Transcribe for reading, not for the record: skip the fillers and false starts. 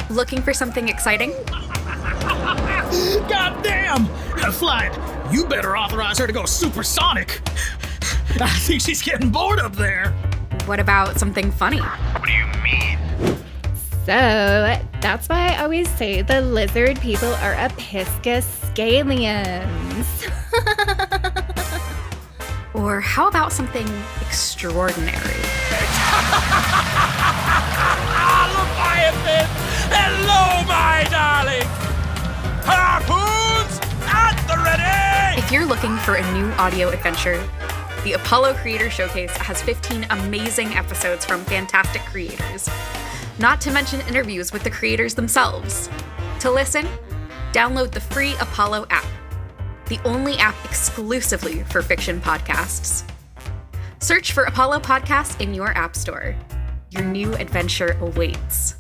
Looking for something exciting? Goddamn! Flight, you better authorize her to go supersonic. I think she's getting bored up there. What about something funny? What do you mean? So, that's why I always say the lizard people are Episcopalians. Or how about something extraordinary? Leviathan! Hello, my darling! Harpoons at the ready! If you're looking for a new audio adventure, the Apollo Creator Showcase has 15 amazing episodes from fantastic creators, not to mention interviews with the creators themselves. To listen, download the free Apollo app, the only app exclusively for fiction podcasts. Search for Apollo Podcasts in your app store. Your new adventure awaits.